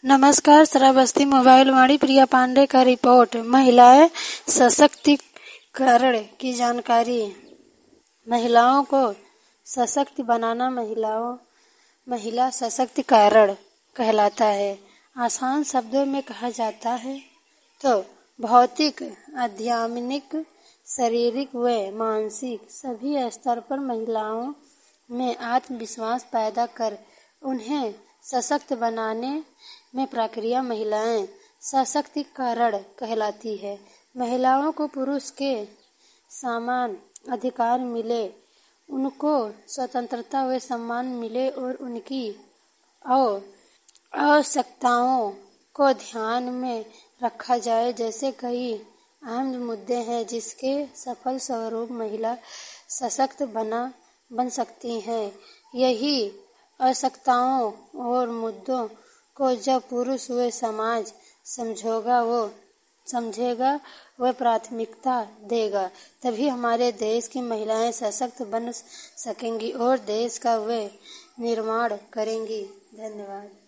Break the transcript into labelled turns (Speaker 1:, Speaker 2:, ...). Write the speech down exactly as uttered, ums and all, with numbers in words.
Speaker 1: नमस्कार। श्रावस्ती मोबाइल वाणी प्रिया पांडे का रिपोर्ट। महिलाएं सशक्तिकरण की जानकारी। महिलाओं को सशक्त बनाना महिलाओं महिला सशक्तिकरण कहलाता है। आसान शब्दों में कहा जाता है तो भौतिक, आध्यात्मिक, शारीरिक व मानसिक सभी स्तर पर महिलाओं में आत्मविश्वास पैदा कर उन्हें सशक्त बनाने में प्रक्रिया महिलाएं सशक्तिकरण कहलाती है। महिलाओं को पुरुष के समान अधिकार मिले, उनको स्वतंत्रता व सम्मान मिले और उनकी आवश्यकताओं को ध्यान में रखा जाए जैसे कई अहम मुद्दे हैं जिसके सफल स्वरूप महिला सशक्त बना बन सकती हैं। यही आवश्यकताओं और मुद्दों को जब पुरुष व समाज समझेगा वो समझेगा व प्राथमिकता देगा तभी हमारे देश की महिलाएं सशक्त बन सकेंगी और देश का वे निर्माण करेंगी। धन्यवाद।